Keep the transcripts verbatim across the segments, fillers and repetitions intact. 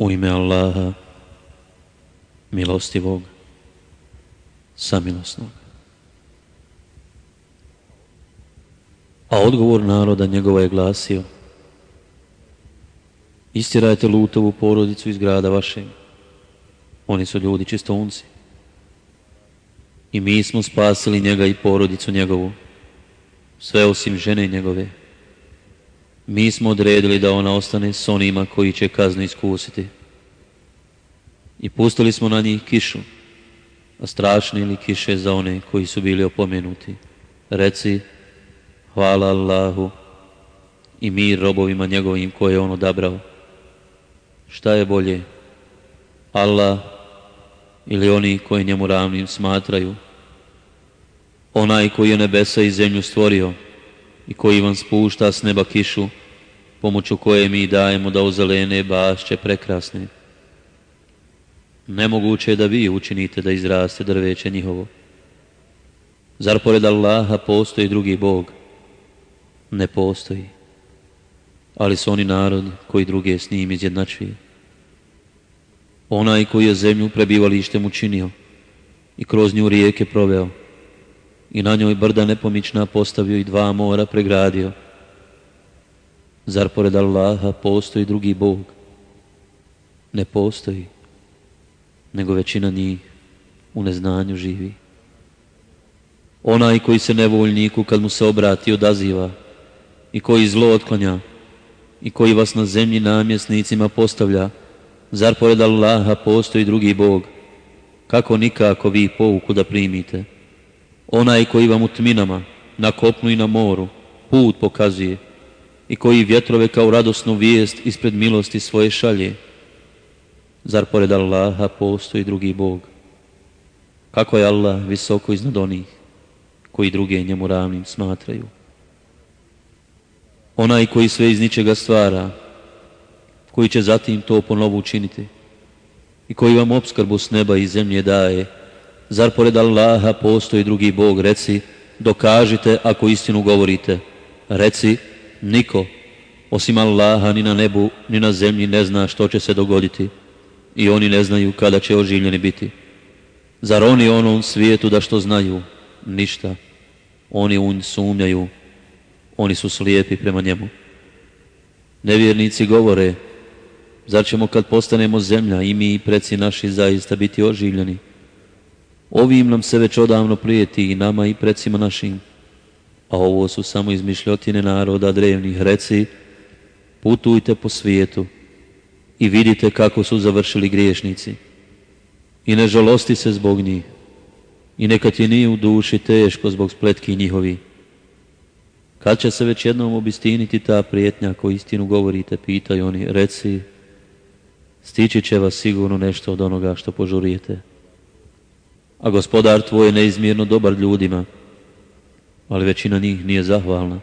U ime Allaha, milostivog, samilosnog. A odgovor naroda njegova je glasio: istirajte Lutovu porodicu iz grada vašeg. Oni su ljudi čistunci. I mi smo spasili njega i porodicu njegovu, sve osim žene njegove. Mi smo odredili da ona ostane s onima koji će kaznu iskusiti. I pustili smo na njih kišu, a strašne li kiše za one koji su bili opomenuti. Reci: hvala Allahu i mir robovima njegovim koje je on odabrao. Šta je bolje, Allah ili oni koji njemu ravnim smatraju? Onaj koji je nebesa i zemlju stvorio i koji vam spušta s neba kišu, pomoću koje mi dajemo da ozelene bašće prekrasne. Nemoguće je da vi učinite da izraste drveće njihovo. Zar pored Allaha postoji drugi Bog? Ne postoji. Ali su oni narod koji druge s njim izjednačuje. Onaj koji je zemlju prebivalištem učinio i kroz nju rijeke proveo i na njoj brda nepomična postavio i dva mora pregradio. Zar pored Allaha postoji drugi Bog? Ne postoji, nego većina njih u neznanju živi. Onaj koji se nevoljniku kad mu se obrati odaziva i koji zlo otklanja i koji vas na zemlji namjesnicima postavlja, zar pored Allaha postoji drugi Bog? Kako nikako vi pouku da primite? Onaj koji vam u tminama, na kopnu i na moru, put pokazuje i koji vjetrove kao radosnu vijest ispred milosti svoje šalje. Zar pored Allaha postoji drugi Bog? Kako je Allah visoko iznad onih koji druge njemu ravnim smatraju? Onaj koji sve iz ničega stvara, koji će zatim to ponovo učiniti i koji vam opskrbu s neba i zemlje daje, zar pored Allaha postoji drugi Bog? Reci: dokažite ako istinu govorite. Reci: niko osim Allaha ni na nebu ni na zemlji ne zna što će se dogoditi i oni ne znaju kada će oživljeni biti. Zar oni u onom svijetu da što znaju? Ništa. Oni u nj sumnjaju, oni su slijepi prema njemu. Nevjernici govore: zar ćemo kad postanemo zemlja i mi i preci naši zaista biti oživljeni? Ovim nam se već odavno prijeti i nama i precima našim, a ovo su samo izmišljotine naroda drevnih. Reci: putujte po svijetu i vidite kako su završili griješnici i ne žalosti se zbog njih i neka ti nije u duši teško zbog spletki njihovi. Kad će se već jednom obistiniti ta prijetnja ako istinu govorite? Pitaju oni. Reci: stići će vas sigurno nešto od onoga što požurijete. A gospodar tvoj je neizmjerno dobar ljudima, ali većina njih nije zahvalna.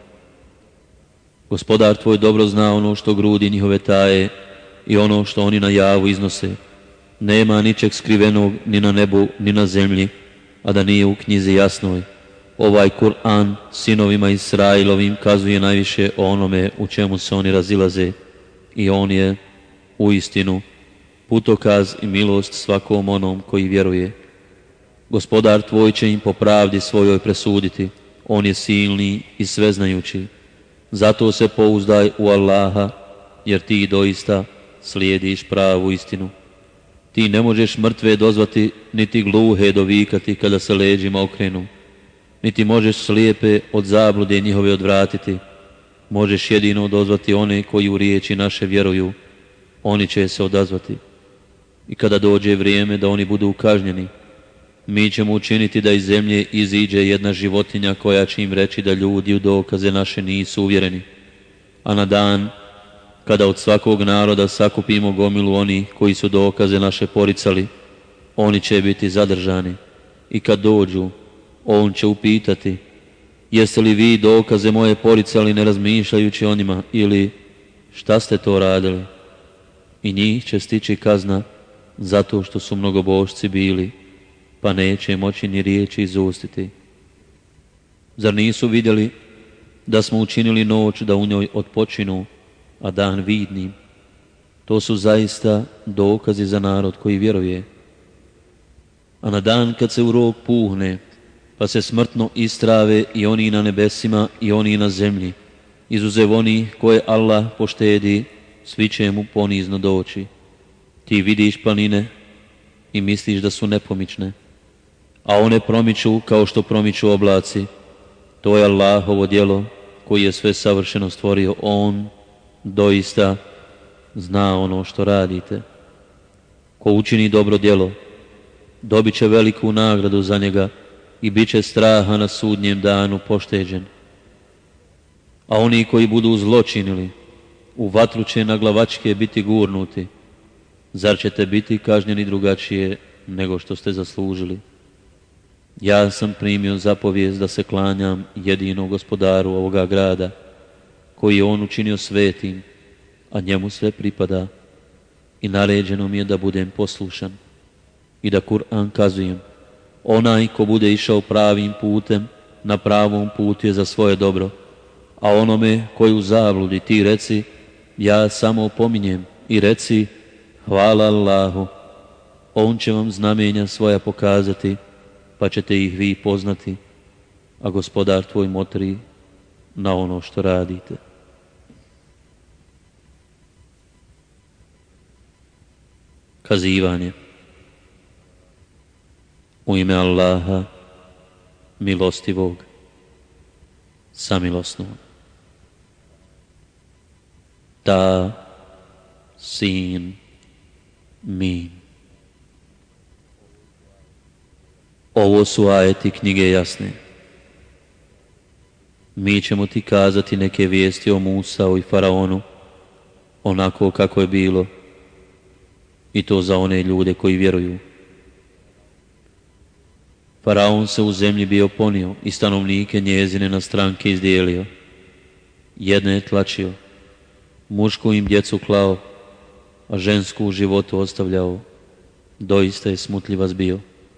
Gospodar tvoj dobro zna ono što grudi njihove taje i ono što oni na javu iznose. Nema ničeg skrivenog ni na nebu ni na zemlji, a da nije u knjizi jasnoj. Ovaj Kur'an sinovima Israilovim kazuje najviše o onome u čemu se oni razilaze i on je uistinu putokaz i milost svakom onom koji vjeruje. Gospodar tvoj će im po pravdi svojoj presuditi, on je silni i sveznajući. Zato se pouzdaj u Allaha, jer ti doista slijediš pravu istinu. Ti ne možeš mrtve dozvati, niti gluhe dovikati kada se leđima okrenu, niti možeš slijepe od zablude njihove odvratiti. Možeš jedino dozvati one koji u riječi naše vjeruju, oni će se odazvati. I kada dođe vrijeme da oni budu kažnjeni, mi ćemo učiniti da iz zemlje iziđe jedna životinja koja će im reći da ljudi u dokaze naše nisu uvjereni. A na dan kada od svakog naroda sakupimo gomilu onih koji su dokaze naše poricali, oni će biti zadržani. I kad dođu, on će upitati: jeste li vi dokaze moje poricali ne razmišljajući o njima, ili šta ste to radili? I njih će stići kazna zato što su mnogobošci bili, pa neće moći ni riječi izustiti. Zar nisu vidjeli da smo učinili noć da u njoj odpočinu, a dan vidnim? To su zaista dokazi za narod koji vjeruje. A na dan kad se u rog puhne, pa se smrtno istrave i oni na nebesima i oni na zemlji, izuzev oni koje Allah poštedi, svi će mu ponizno doći. Ti vidiš planine i misliš da su nepomične, a one promiču kao što promiču oblaci. To je Allahovo djelo koji je sve savršeno stvorio. On doista zna ono što radite. Ko učini dobro djelo, dobit će veliku nagradu za njega i bit će straha na sudnjem danu pošteđen. A oni koji budu zločinili, u vatru će na glavačke biti gurnuti. Zar ćete biti kažnjeni drugačije nego što ste zaslužili? Ja sam primio zapovijest da se klanjam jedinom gospodaru ovoga grada, koji je on učinio svetim, a njemu sve pripada, i naređeno mi je da budem poslušan i da Kur'an kazujem. Onaj ko bude išao pravim putem, na pravom putu je za svoje dobro, a onome koji u zabludi ti reci, ja samo opominjem, i reci, hvala Allahu, on će vam znamenja svoja pokazati, pa ćete ih vi poznati, a gospodar tvoj motri na ono što radite. Kazivanje. U ime Allaha, milostivog, samilosnog. Ta, sin, min. Ovo su ajeti knjige jasne. Mi ćemo ti kazati neke vijesti o Musau i Faraonu, onako kako je bilo, i to za one ljude koji vjeruju. Faraon se u zemlji bio ponio i stanovnike njezine na stranke izdijelio. Jedne je tlačio, mušku im djecu klao, a žensku u životu ostavljao. Doista je smutljivac bio.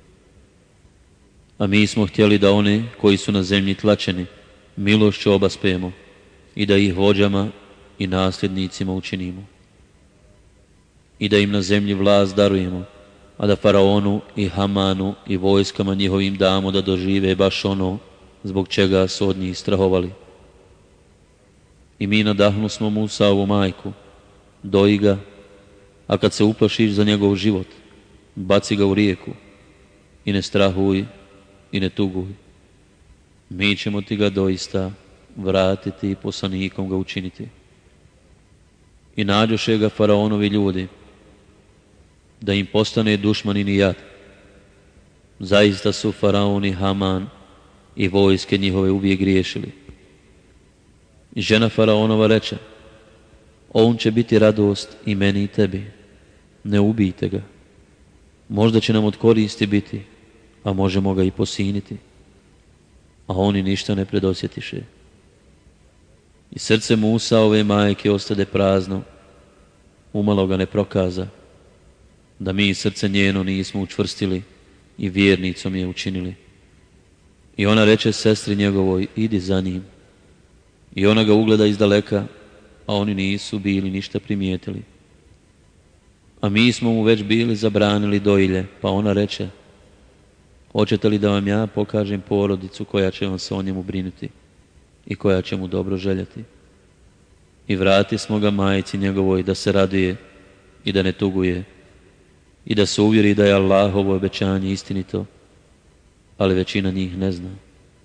A mi smo htjeli da one koji su na zemlji tlačeni milošću obaspemo i da ih vođama i nasljednicima učinimo. I da im na zemlji vlast darujemo, a da Faraonu i Hamanu i vojskama njihovim damo da dožive baš ono zbog čega su od njih strahovali. I mi nadahnu smo Musaovu majku, doji ga, a kad se uplašiš za njegov život, baci ga u rijeku i ne strahuj i ne tuguj. Mi ćemo ti ga doista vratiti i poslanikom ga učiniti. I nađoše ga Faraonovi ljudi, da im postane dušmanin i jad. Zaista su Faraon i Haman i vojske njihove uvijek griješili. I žena Faraonova reče, on će biti radost i meni i tebi, ne ubijte ga. Možda će nam od koristi biti, a možemo ga i posiniti. A oni ništa ne predosjetiše. I srce Musaove majke ostade prazno, umalo ga ne prokaza, da mi srce njeno nismo učvrstili i vjernicom je učinili. I ona reče sestri njegovoj, idi za njim. I ona ga ugleda izdaleka, a oni nisu bili ništa primijetili. A mi smo mu već bili zabranili dojilje, pa ona reče, hoćete li da vam ja pokažem porodicu koja će vam se o njemu brinuti i koja će mu dobro željeti? I vrati smo ga majci njegovoj da se raduje i da ne tuguje i da se uvjeri da je Allahovo obećanje istinito, ali većina njih ne zna.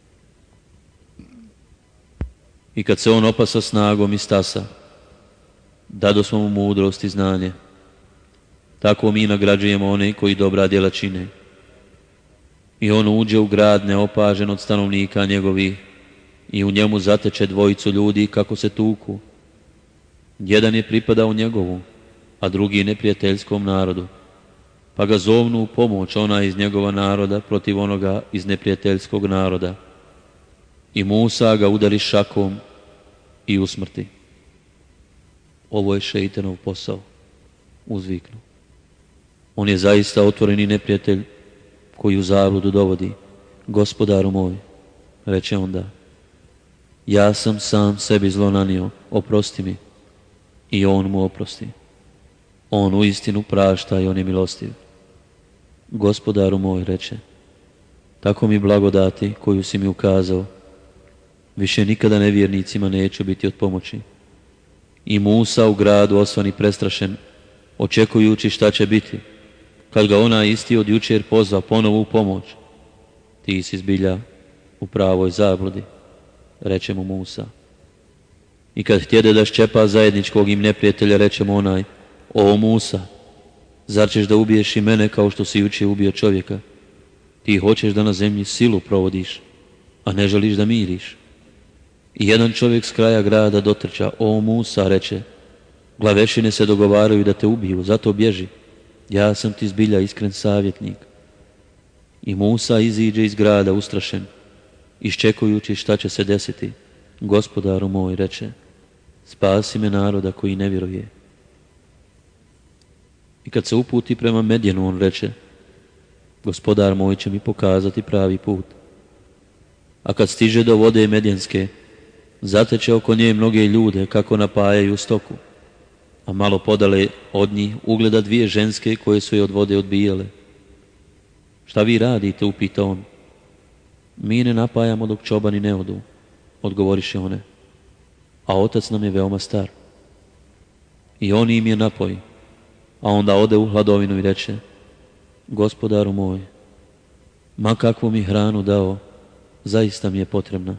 I kad se on opasa snagom i stasa, dado smo mu mudrost i znanje. Tako mi nagrađujemo one koji dobra djela čine. I on uđe u grad neopažen od stanovnika njegovih i u njemu zateče dvojicu ljudi kako se tuku. Jedan je pripadao njegovu, a drugi neprijateljskom narodu. Pa ga zovnu u pomoć ona iz njegova naroda protiv onoga iz neprijateljskog naroda. I Musa ga udari šakom i usmrti. Ovo je šeitanov posao, uzviknu. On je zaista otvoreni neprijatelj koji u zabludu dovodi. Gospodaru moj, reče onda, ja sam sam sebi zlo nanio, oprosti mi. I on mu oprosti. On uistinu prašta i on je milostiv. Gospodaru moj, reče, tako mi blagodati koju si mi ukazao, više nikada nevjernicima neću biti od pomoći. I Musa u gradu osvan i prestrašen, očekujući šta će biti, kad ga onaj isti od jučer pozva ponovo u pomoć. Ti si zbilja u pravoj zabludi, reče mu Musa. I kad htjede da ščepa zajedničkog im neprijatelja, reče mu onaj, o Musa, zar ćeš da ubiješ i mene kao što si jučer ubio čovjeka? Ti hoćeš da na zemlji silu provodiš, a ne želiš da miriš. I jedan čovjek s kraja grada dotrča, o Musa, reče, glavešine se dogovaraju da te ubiju, zato bježi. Ja sam ti zbilja iskren savjetnik. I Musa iziđe iz grada ustrašen, iščekujući šta će se desiti. Gospodaru moj, reče, spasi me naroda koji ne vjeruje. I kad se uputi prema Medjenu, on reče, Gospodar moj će mi pokazati pravi put. A kad stiže do vode Medjenske, zateče oko nje mnoge ljude kako napajaju stoku, a malo podale od njih ugleda dvije ženske koje su je od vode odbijale. Šta vi radite, upita on. Mi ne napajamo dok čobani ne odu, odgovoriše one, a otac nam je veoma star. I on im je napoji, a onda ode u hladovinu i reče, Gospodaru moj, ma kakvu mi hranu dao, zaista mi je potrebna.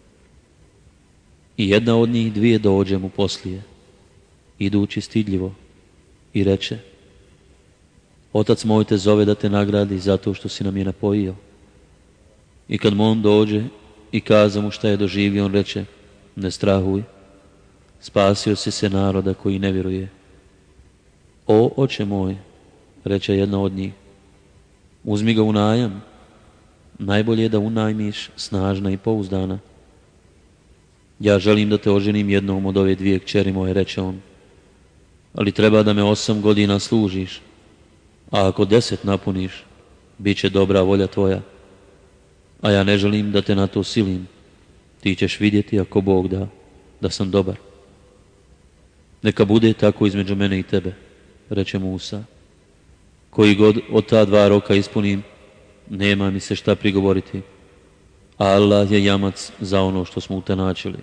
I jedna od njih dvije dođe mu poslije, idući stidljivo, i reče, otac moj te zove da te nagradi zato što si nam je napojio. I kad mu on dođe i kaza mu šta je doživio, on reče, ne strahuj, spasio si se naroda koji ne vjeruje. O, oče moj, reče jedna od njih, uzmi ga u najam, najbolje je da unajmiš snažna i pouzdana. Ja želim da te oženim jednom od ove dvije kćeri moje, reče on, ali treba da me osam godina služiš, a ako deset napuniš, bit će dobra volja tvoja. A ja ne želim da te na to silim, ti ćeš vidjeti ako Bog da, da sam dobar. Neka bude tako između mene i tebe, reče Musa. Koji god od ta dva roka ispunim, nema mi se šta prigovoriti, a Allah je jamac za ono što smo utanačili.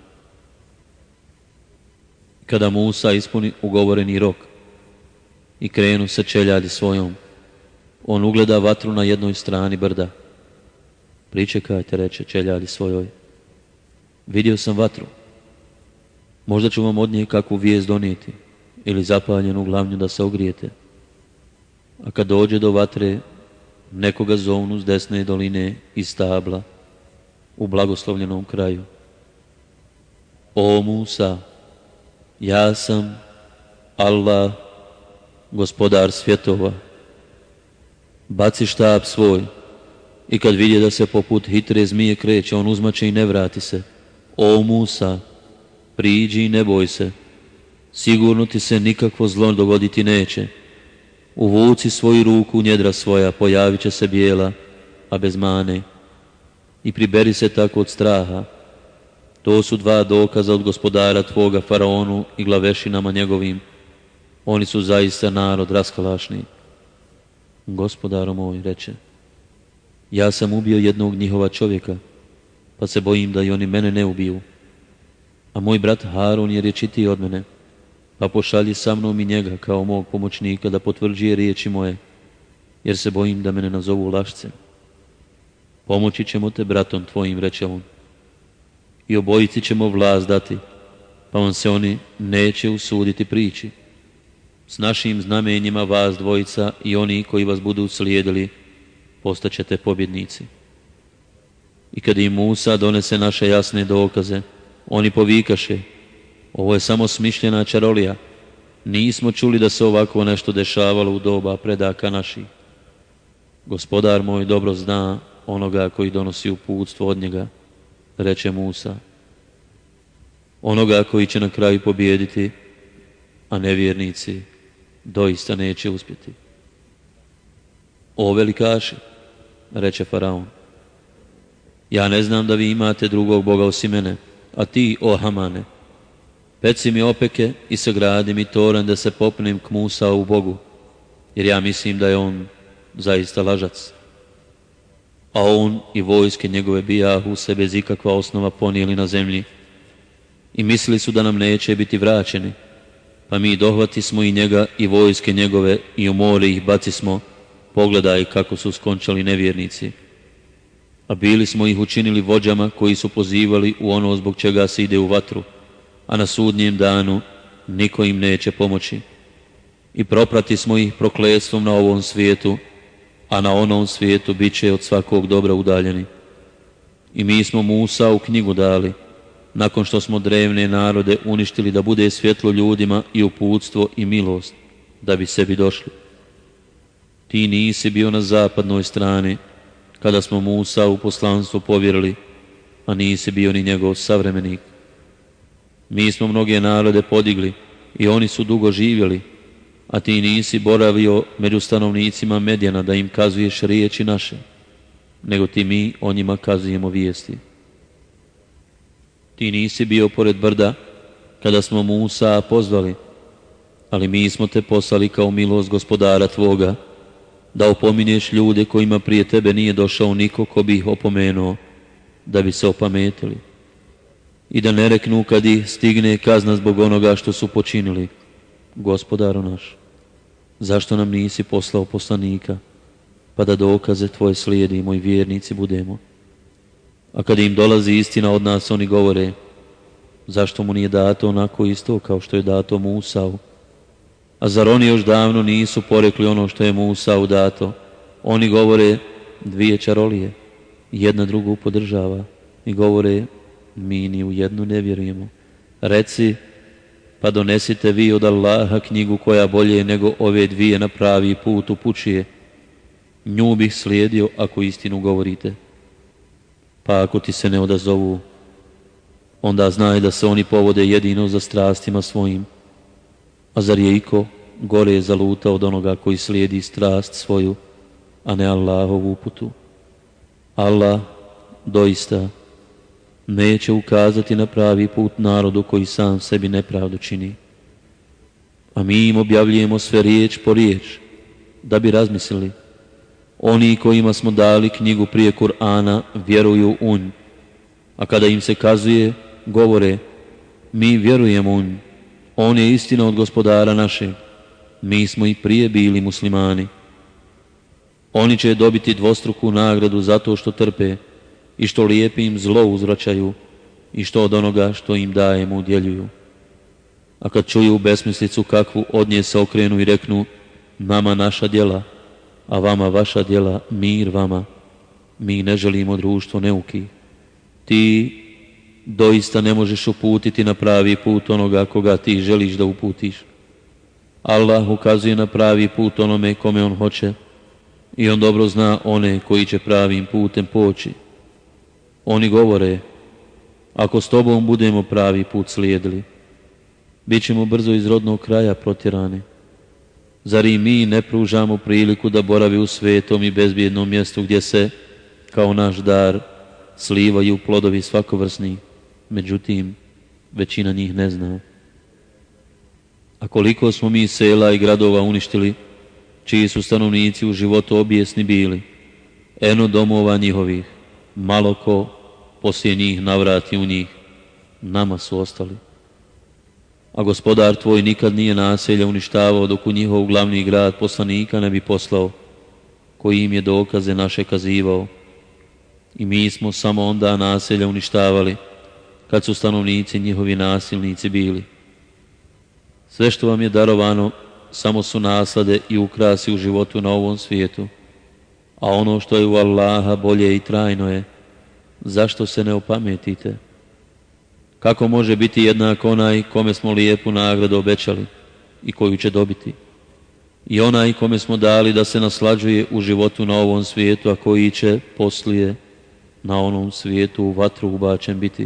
Kada Musa ispuni ugovoreni rok i krenu se čeljadi svojom, on ugleda vatru na jednoj strani brda. Pričekajte, reče čeljadi svojoj. Vidio sam vatru. Možda ću vam od nje kakvu vijest donijeti ili zapaljenu glavnju da se ogrijete. A kad dođe do vatre, nekoga zovnu s desne doline iz stabla u blagoslovljenom kraju. O Musa, ja sam Allah, gospodar svjetova. Baci štab svoj i kad vidje da se poput hitre zmije kreće, on uzmače i ne vrati se. O Musa, priđi i ne boj se, sigurno ti se nikakvo zlo dogoditi neće. Uvuci svoju ruku u njedra svoja, pojavit će se bijela, a bez mane, i priberi se tako od straha. To su dva dokaza od gospodara tvoga faraonu i glavešinama njegovim. Oni su zaista narod raskalašni. Gospodaro moj, reče, ja sam ubio jednog njihova čovjeka, pa se bojim da i oni mene ne ubiju. A moj brat Harun je rječitiji od mene, pa pošalji sa mnom i njega kao mog pomoćnika da potvrđuje riječi moje, jer se bojim da mene nazovu lašcem. Pomoći ćemo te bratom tvojim, reče on, i obojici ćemo vlast dati, pa vam se oni neće usuditi prići. S našim znamenjima vas dvojica i oni koji vas budu slijedili, postaćete pobjednici. I kad im Musa donese naše jasne dokaze, oni povikaše, ovo je samo smišljena čarolija, nismo čuli da se ovako nešto dešavalo u doba predaka naših. Gospodar moj dobro zna onoga koji donosi uputstvo od njega, reče Musa, onoga koji će na kraju pobijediti, a nevjernici doista neće uspjeti. O velikaši, reče faraon, ja ne znam da vi imate drugog Boga osim mene, a ti, o Hamane, Peci mi opeke i sagradi mi toran da se popnem k Musa u Bogu, jer ja mislim da je on zaista lažac. A on i vojske njegove bijahu se bez ikakva osnova ponijeli na zemlji i mislili su da nam neće biti vraćeni, pa mi dohvati smo i njega i vojske njegove i u more ih bacismo, pogledaj kako su skončali nevjernici. A bili smo ih učinili vođama koji su pozivali u ono zbog čega se ide u vatru, a na sudnjem danu niko im neće pomoći. I proprati smo ih prokletstvom na ovom svijetu, a na onom svijetu bit će od svakog dobra udaljeni. I mi smo Musa u knjigu dali, nakon što smo drevne narode uništili da bude svjetlo ljudima i uputstvo i milost, da bi sebi došli. Ti nisi bio na zapadnoj strani, kada smo Musa u poslanstvo povjerili, a nisi bio ni njegov savremenik. Mi smo mnoge narode podigli i oni su dugo živjeli, a ti nisi boravio među stanovnicima Medjana da im kazuješ riječi naše, nego ti mi o njima kazujemo vijesti. Ti nisi bio pored brda kada smo Musa pozvali, ali mi smo te poslali kao milost gospodara tvoga, da opominješ ljude kojima prije tebe nije došao niko ko bi ih opomenuo, da bi se opametili. I da ne reknu kad ih stigne kazna zbog onoga što su počinili, gospodaru naš, zašto nam nisi poslao poslanika, pa da dokaze tvoje slijedimo i vjernici budemo. A kad im dolazi istina od nas, oni govore, zašto mu nije dato onako isto kao što je dato Musau? A zar oni još davno nisu porekli ono što je Musau dato? Oni govore, dvije čarolije, jedna drugu podržava, i govore, mi ni u jednu ne vjerujemo. Reci, pa donesite vi od Allaha knjigu koja bolje nego ove dvije na pravi put upućuje. Nju bih slijedio ako istinu govorite. Pa ako ti se ne odazovu, onda znaj da se oni povode jedino za strastima svojim. A zar je iko gore zaluta od onoga koji slijedi strast svoju, a ne Allahovu uputu? Allah doista neće ukazati na pravi put narodu koji sam sebi nepravdu čini. A mi im objavljujemo sve riječ po riječ, da bi razmislili. Oni kojima smo dali knjigu prije Kur'ana vjeruju u nj, a kada im se kazuje, govore, mi vjerujemo u nj, on je istina od gospodara našeg, mi smo i prije bili muslimani. Oni će dobiti dvostruku nagradu zato što trpe i što lijepim zlo uzvraćaju i što od onoga što im dajemo udjeljuju. A kad čuju besmislicu kakvu, od nje se okrenu i reknu, nama naša djela, a vama vaša djela, mir vama. Mi ne želimo društvo neuki. Ti doista ne možeš uputiti na pravi put onoga koga ti želiš da uputiš. Allah ukazuje na pravi put onome kome on hoće i on dobro zna one koji će pravim putem poći. Oni govore, ako s tobom budemo pravi put slijedili, bit ćemo brzo iz rodnog kraja protjerani. Zar i mi ne pružamo priliku da boravi u svetom i bezbjednom mjestu gdje se, kao naš dar, slivaju plodovi svakovrsni, međutim, većina njih ne zna. A koliko smo mi sela i gradova uništili, čiji su stanovnici u životu obijesni bili, eno domova njihovih, malo ko poslije njih navrati u njih, nama su ostali. A gospodar tvoj nikad nije naselja uništavao dok u njihov glavni grad poslanika ne bi poslao, koji im je dokaze naše kazivao. I mi smo samo onda naselja uništavali, kad su stanovnici njihovi nasilnici bili. Sve što vam je darovano, samo su naslade i ukrasi u životu na ovom svijetu, a ono što je u Allaha bolje i trajno je, zašto se ne opametite? Kako može biti jednak onaj kome smo lijepu nagradu obećali i koju će dobiti? I onaj kome smo dali da se naslađuje u životu na ovom svijetu, a koji će poslije na onom svijetu u vatru ubačen biti.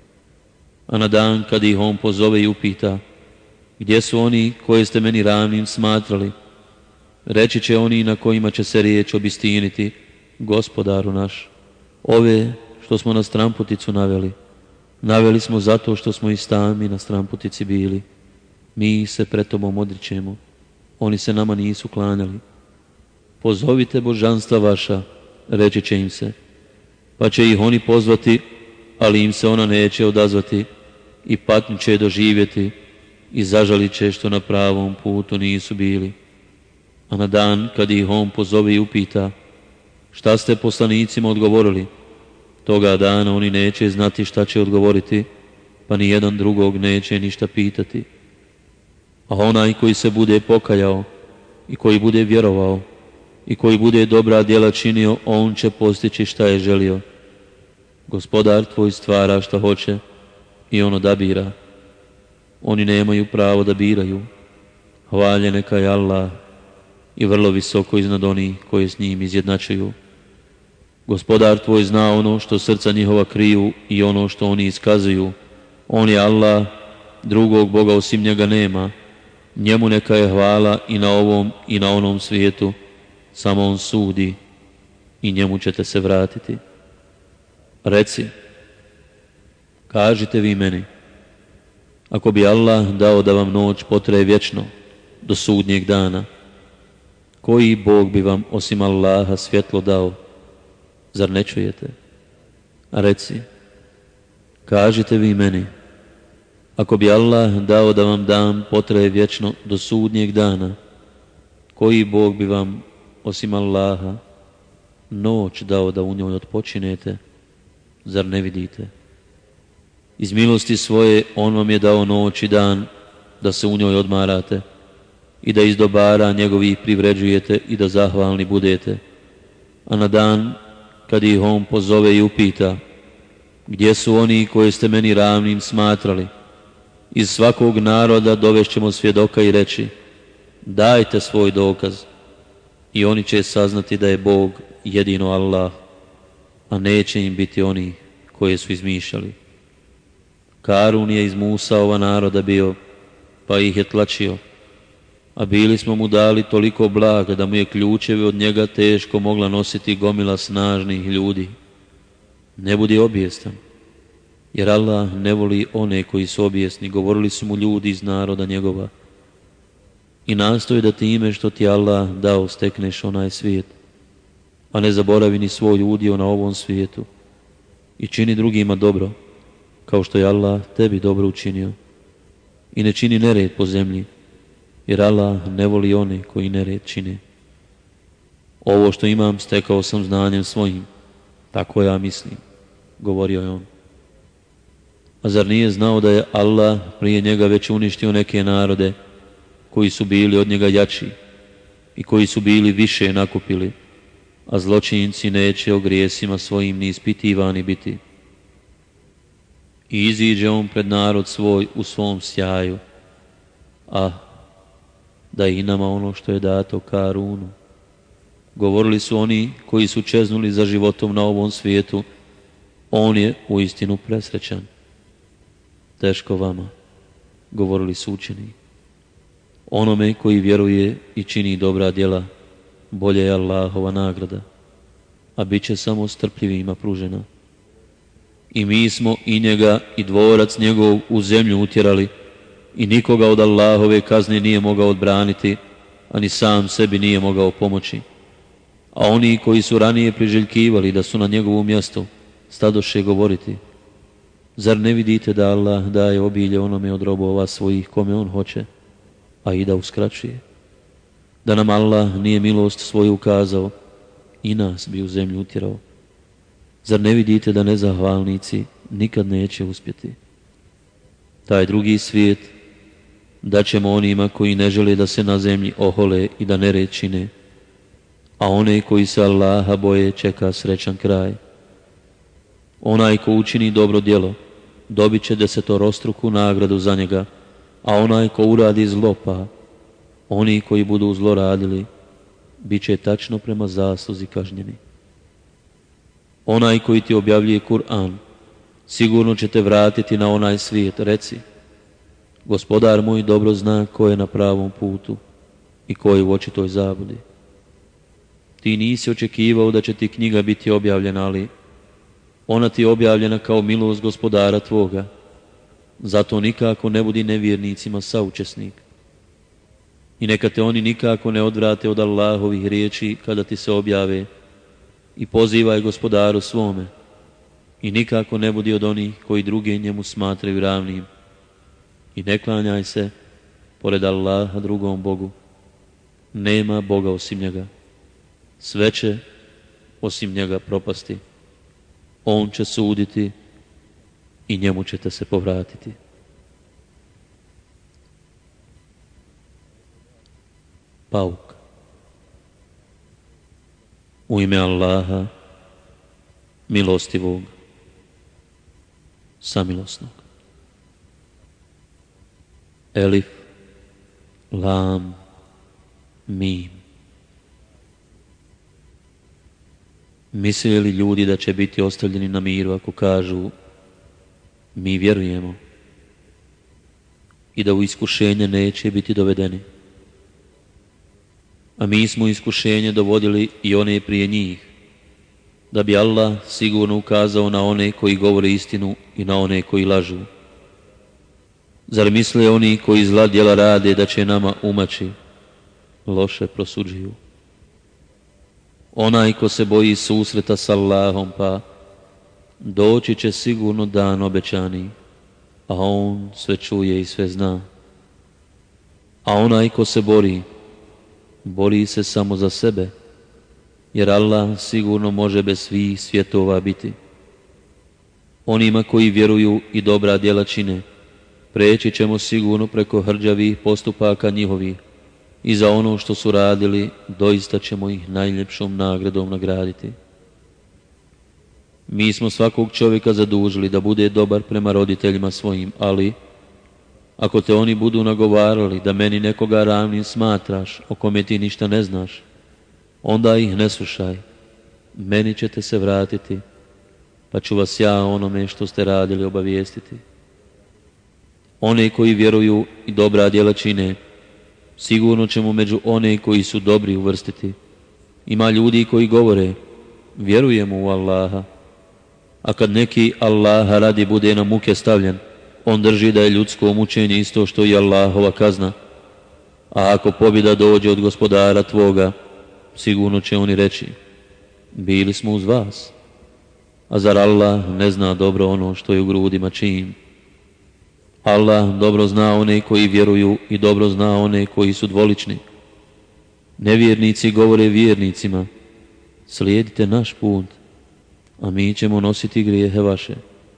A na dan kad ih on pozove i upita, gdje su oni koje ste meni ravnim smatrali? Reći će oni na kojima će se riječ obistiniti, gospodaru naš, ove što smo na stramputicu naveli, Naveli smo zato što smo i sami na stranputici bili. Mi se pred tobom odričemo, oni se nama nisu klanjali. Pozovite božanstva vaša, reći će im se, pa će ih oni pozvati, ali im se ona neće odazvati i patnju će doživjeti i zažalit će što na pravom putu nisu bili. A na dan kad ih on pozove i upita, šta ste poslanicima odgovorili, toga dana oni neće znati šta će odgovoriti, pa ni jedan drugog neće ništa pitati. A onaj koji se bude pokajao i koji bude vjerovao i koji bude dobra djela činio, on će postići šta je želio. Gospodar tvoj stvara šta hoće i on odabira. Oni nemaju pravo da biraju. Hvaljen neka je Allah i vrlo visoko iznad onih koje s njim izjednačuju. Gospodar tvoj zna ono što srca njihova kriju i ono što oni iskazuju. On je Allah, drugog Boga osim njega nema. Njemu neka je hvala i na ovom i na onom svijetu. Samo on sudi i njemu ćete se vratiti. Reci, kažite vi meni, ako bi Allah dao da vam noć potraje vječno do sudnjeg dana, koji Bog bi vam osim Allaha svjetlo dao? Zar ne čujete? A reci, kažite vi meni, ako bi Allah dao da vam dan potraje vječno do sudnjeg dana, koji Bog bi vam osim Allaha noć dao da u njoj odpočinete? Zar ne vidite? Iz milosti svoje on vam je dao noć i dan da se u njoj odmarate i da iz dobara njegovih privređujete i da zahvalni budete. A na dan kad ih on pozove i upita, gdje su oni koje ste meni ravnim smatrali? Iz svakog naroda dovešćemo svjedoka i reći, dajte svoj dokaz. I oni će saznati da je Bog jedino Allah, a neće im biti oni koje su izmišljali. Karun je iz Musaova naroda bio, pa ih je tlačio, a bili smo mu dali toliko blaga da mu je ključevi od njega teško mogla nositi gomila snažnih ljudi. Ne budi obijestan, jer Allah ne voli one koji su obijesni, govorili su mu ljudi iz naroda njegova. I nastoj da time što ti Allah dao stekneš onaj svijet, a ne zaboravi ni svoj udio na ovom svijetu i čini drugima dobro, kao što je Allah tebi dobro učinio. I ne čini nered po zemlji, jer Allah ne voli one koji nered čine. Ovo što imam stekao sam znanjem svojim, tako ja mislim, govorio je on. A zar nije znao da je Allah prije njega već uništio neke narode koji su bili od njega jači i koji su bili više nakupili, a zločinci neće o grijesima svojim ni ispitivani biti. I iziđe on pred narod svoj u svom sjaju, a da i nama ono što je dato Karunu. Govorili su oni koji su čeznuli za životom na ovom svijetu, on je uistinu presrećan. Teško vama, govorili su učeni. Onome koji vjeruje i čini dobra djela, bolje je Allahova nagrada, a bit će samo strpljivima pružena. I mi smo i njega i dvorac njegov u zemlju utjerali i nikoga od Allahove kazne nije mogao odbraniti, a ni sam sebi nije mogao pomoći. A oni koji su ranije priželjkivali da su na njegovu mjestu, stadoše govoriti, zar ne vidite da Allah daje obilje onome od robova svojih kome on hoće, a i da uskraćuje? Da nam Allah nije milost svoju ukazao, i nas bi u zemlju utjerao. Zar ne vidite da nezahvalnici nikad neće uspjeti? Taj drugi svijet daćemo onima koji ne žele da se na zemlji ohole i da nered čine, a one koji se Allaha boje čeka srećan kraj. Onaj ko učini dobro djelo, dobit će desetorostruku nagradu za njega, a onaj ko uradi zlo, pa oni koji budu zlo radili, bit će tačno prema zasluzi kažnjeni. Onaj koji ti objavljuje Kur'an, sigurno će te vratiti na onaj svijet. Reci, Gospodar moj dobro zna ko je na pravom putu i ko je u očitoj zabludi. Ti nisi očekivao da će ti knjiga biti objavljena, ali Ona ti je objavljena kao milost gospodara tvoga. Zato nikako ne budi nevjernicima saučesnik. I neka te oni nikako ne odvrate od Allahovih riječi kada ti se objave, i pozivaj gospodaru svome. I nikako ne budi od onih koji druge njemu smatraju ravnim. I ne klanjaj se pored Allaha drugom Bogu. Nema Boga osim njega. Sve će osim njega propasti. On će suditi i njemu ćete se povratiti. Pauk. U ime Allaha, milostivog, samilosnog. Elif, lam, mim. Misle li ljudi da će biti ostavljeni na miru ako kažu mi vjerujemo i da u iskušenje neće biti dovedeni? A mi smo iskušenje dovodili i one prije njih, da bi Allah sigurno ukazao na one koji govore istinu i na one koji lažu. Zar misle oni koji zla djela rade da će nama umaći? Loše prosuđuju. Onaj ko se boji susreta s Allahom, pa doći će sigurno dan obećani, a on sve čuje i sve zna. A onaj ko se bori, bori se samo za sebe, jer Allah sigurno može bez svih svjetova biti. Onima koji vjeruju i dobra djela čine, preći ćemo sigurno preko hrđavih postupaka njihovih, i za ono što su radili doista ćemo ih najljepšom nagradom nagraditi. Mi smo svakog čovjeka zadužili da bude dobar prema roditeljima svojim, ali ako te oni budu nagovarali da meni nekoga ravnim smatraš, o kome ti ništa ne znaš, onda ih ne slušaj. Meni ćete se vratiti, pa ću vas ja onome što ste radili obavijestiti. One koji vjeruju i dobra djela čine, sigurno ćemo među one koji su dobri uvrstiti. Ima ljudi koji govore, vjerujemo u Allaha, a kad neki Allaha radi bude na muke stavljen, on drži da je ljudsko mučenje isto što i Allahova kazna. A ako pobjeda dođe od gospodara tvoga, sigurno će oni reći, bili smo uz vas. A zar Allah ne zna dobro ono što je u grudima čijim? Allah dobro zna one koji vjeruju i dobro zna one koji su dvolični. Nevjernici govore vjernicima, slijedite naš put, a mi ćemo nositi grijehe vaše.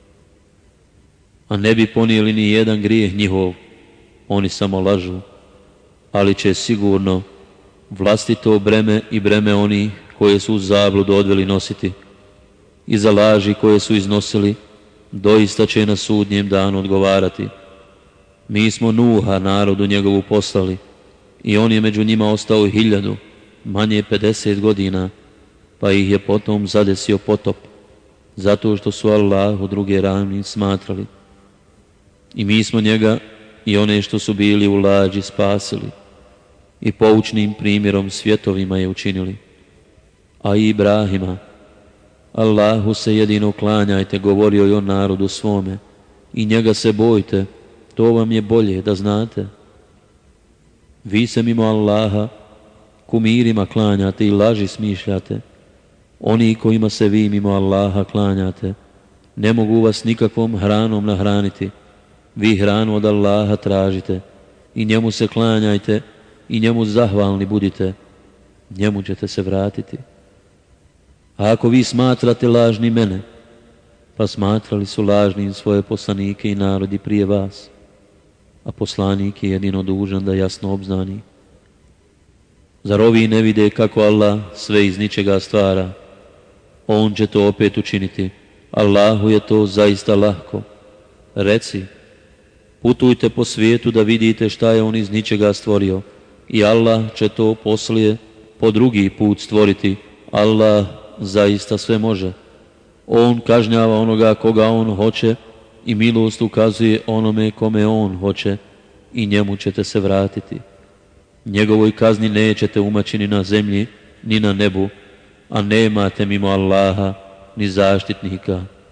A ne bi ponijeli ni jedan grijeh njihov, oni samo lažu, ali će sigurno vlastito breme i breme oni koje su u zabludu odveli nositi. I za laži koje su iznosili, doista će na sudnjem danu odgovarati. Mi smo Nuha narodu njegovu poslali, i on je među njima ostao hiljadu, manje pedeset godina, pa ih je potom zadesio potop, zato što su Allahu druge ravnim smatrali. I mi smo njega i one što su bili u lađi spasili, i poučnim primjerom svjetovima je učinili. A i Ibrahima, Allahu se jedino klanjajte, govorio je on narodu svome, i njega se bojte, to vam je bolje da znate. Vi se mimo Allaha kumirima klanjate i laži smišljate. Oni kojima se vi mimo Allaha klanjate, ne mogu vas nikakvom hranom nahraniti. Vi hranu od Allaha tražite i njemu se klanjajte i njemu zahvalni budite, njemu ćete se vratiti. A ako vi smatrate lažni mene, pa smatrali su lažnim svoje poslanike i narodi prije vas, a poslanik je jedino dužan da jasno obznani. Zar ovi ne vide kako Allah sve iz ničega stvara? On će to opet učiniti. Allahu je to zaista lahko. Reci, putujte po svijetu da vidite šta je on iz ničega stvorio, i Allah će to poslije po drugi put stvoriti. Allah zaista sve može. On kažnjava onoga koga on hoće i milost ukazuje onome kome on hoće, i njemu ćete se vratiti. Njegovoj kazni nećete umaći ni na zemlji, ni na nebu, a nemate mimo Allaha ni zaštitnika,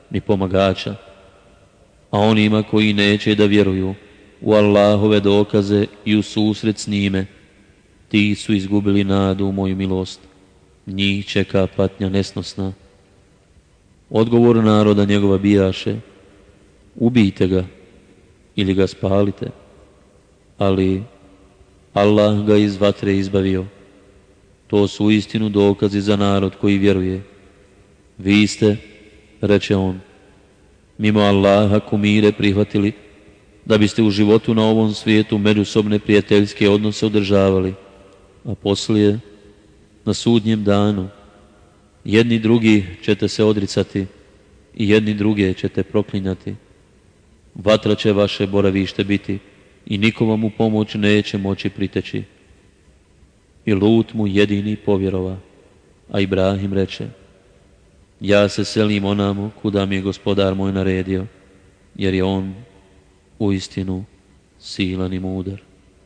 ni pomagača. A onima koji neće da vjeruju u Allahove dokaze i u susret s njime, ti su izgubili nadu u moju milost. Njih čeka patnja nesnosna. Odgovor naroda njegova bijaše: ubijte ga ili ga spalite. Ali Allah ga iz vatre izbavio. To su uistinu dokazi za narod koji vjeruje. Vi ste, reče on, mimo Allaha kumire prihvatili, da biste u životu na ovom svijetu međusobne prijateljske odnose održavali, a poslije, na sudnjem danu, jedni drugi ćete se odricati i jedni druge ćete proklinjati. Vatra će vaše boravište biti i niko vam u pomoć neće moći priteći. I Lut mu jedini povjerova, a Ibrahim reče: ja se selim onamo kuda mi je gospodar moj naredio, jer je on uistinu silan i mudar.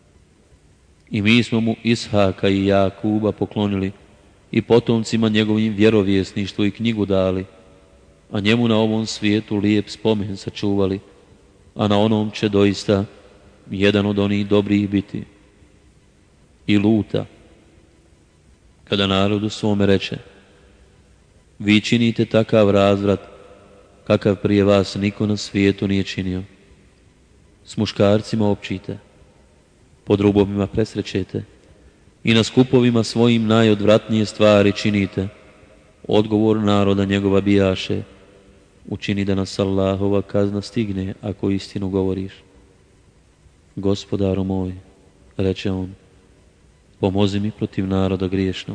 I mi smo mu Ishaka i Jakuba poklonili i potomcima njegovim vjerovjesništvo i knjigu dali, a njemu na ovom svijetu lijep spomen sačuvali, a na onom će doista jedan od onih dobrih biti. I Luta, kada narodu svome reče: vi činite takav razvrat kakav prije vas niko na svijetu nije činio. S muškarcima općite, pod rubovima presrećete i na skupovima svojim najodvratnije stvari činite. Odgovor naroda njegova bijaše: učini da nas Allahova kazna stigne ako istinu govoriš. Gospodaru moj, reče on, pomozi mi protiv naroda griješnog.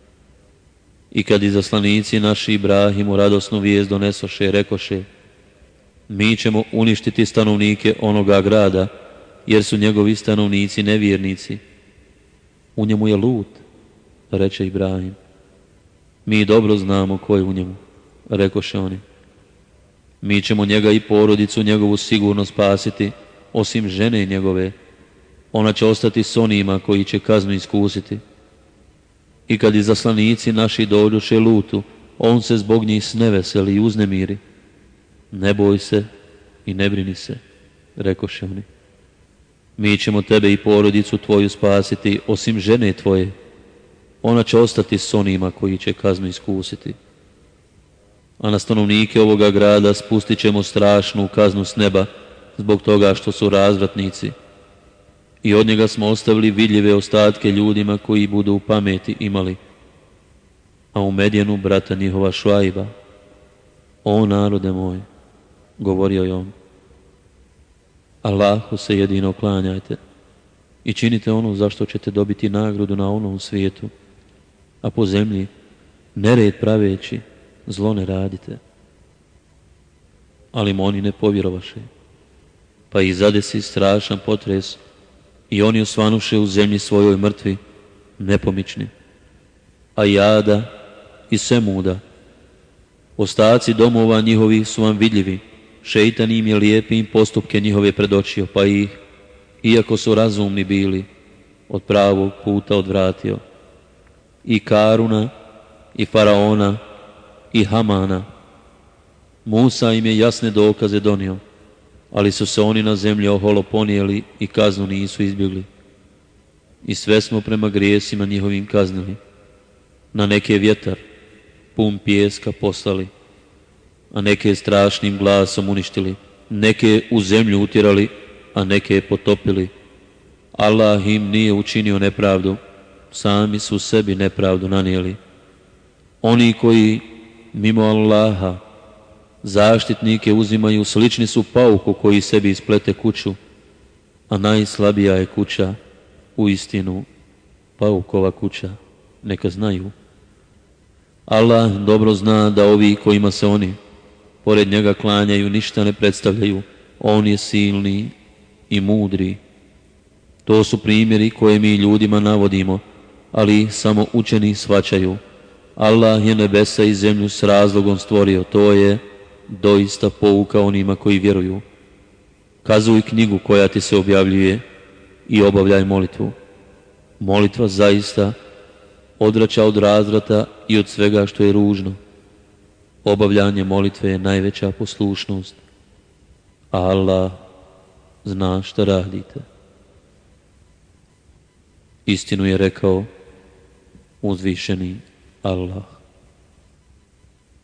I kad izaslanici naši Ibrahimu radosnu vijest donesoše, rekoše: mi ćemo uništiti stanovnike onoga grada, jer su njegovi stanovnici nevjernici. U njemu je Lut, reče Ibrahim. Mi dobro znamo ko je u njemu, rekoše oni. Mi ćemo njega i porodicu njegovu sigurno spasiti, osim žene njegove. Ona će ostati s onima koji će kaznu iskusiti. I kad izaslanici naši dođoše Lutu, on se zbog njih sneveseli i uznemiri. Ne boj se i ne brini se, rekoše oni. Mi ćemo tebe i porodicu tvoju spasiti, osim žene tvoje. Ona će ostati s onima koji će kaznu iskusiti. A na stanovnike ovoga grada spustit ćemo strašnu kaznu s neba, zbog toga što su razvratnici. I od njega smo ostavili vidljive ostatke ljudima koji budu u pameti imali. A u Medjenu brata njihova Šuajba: o narode moj, govorio je on, Allahu se jedino klanjajte i činite ono zašto ćete dobiti nagradu na onom svijetu, a po zemlji nered praveći, zlo ne radite. Ali oni ne povjerovaše, pa ih zadesi strašan potres i oni osvanuše u zemlji svojoj mrtvi, nepomični. A Jada i Semuda, ostaci domova njihovih su vam vidljivi, šeitan im je lijepim postupke njihove predočio, pa ih, iako su razumni bili, od pravog puta odvratio. I Karuna, i Faraona, i Hamana. Musa im je jasne dokaze donio, ali su se oni na zemlji oholo ponijeli i kaznu nisu izbjegli. I sve smo prema grijesima njihovim kaznili. Na neke vjetar, pun pijeska poslali, a neke strašnim glasom uništili, neke u zemlju utjerali, a neke potopili. Allah im nije učinio nepravdu, sami su sebi nepravdu nanijeli. Oni koji mimo Allaha zaštitnike uzimaju, slični su pauku koji sebi isplete kuću, a najslabija je kuća u istinu paukova kuća, neka znaju. Allah dobro zna da ovi kojima se oni pored njega klanjaju ništa ne predstavljaju, on je silni i mudri. To su primjeri koje mi ljudima navodimo, ali samo učeni shvaćaju. Allah je nebesa i zemlju s razlogom stvorio, to je doista pouka onima koji vjeruju. Kazuj knjigu koja ti se objavljuje i obavljaj molitvu. Molitva zaista odvraća od razvrata i od svega što je ružno. obavljanje molitve je najveća poslušnost, a Allah zna šta radite. Istinu je rekao uzvišeni Allah.